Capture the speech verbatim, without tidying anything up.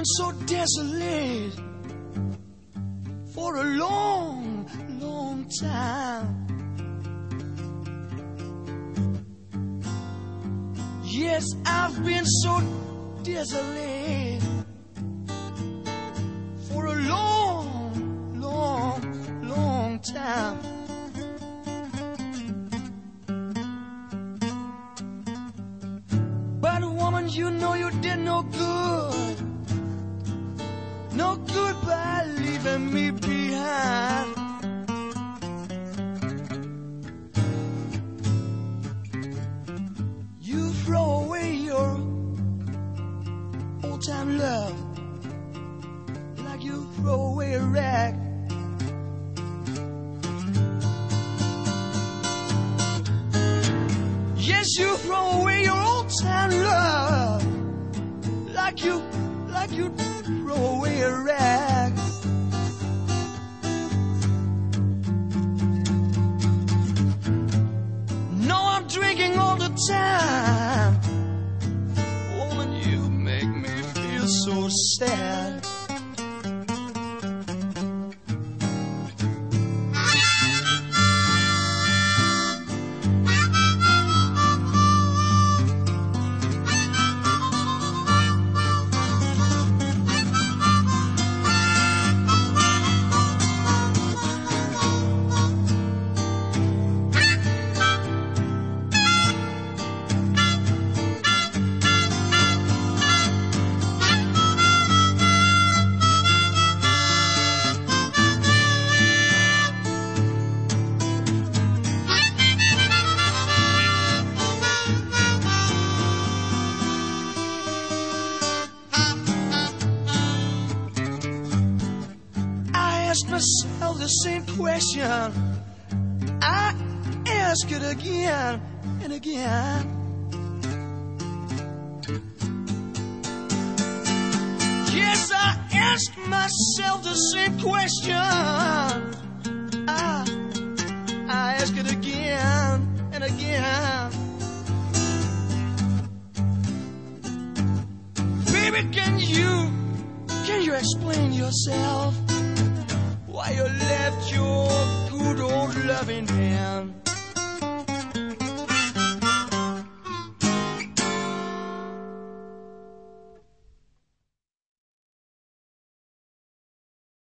been so desolate for a long, long time. Yes, I've been so desolate for a long, long, long time. But woman, you know you did no good, no good by leaving me behind. You throw away your old-time love like you throw away a rag. Yes, you throw away your old-time love like you, like you throw away a rag. No, I'm drinking all the time. Woman, you make me feel so sad. Ask myself the same question. I ask it again and again. Yes, I ask myself the same question. I, I ask it again and again. Baby, can you, can you explain yourself? Why you left your good old loving man?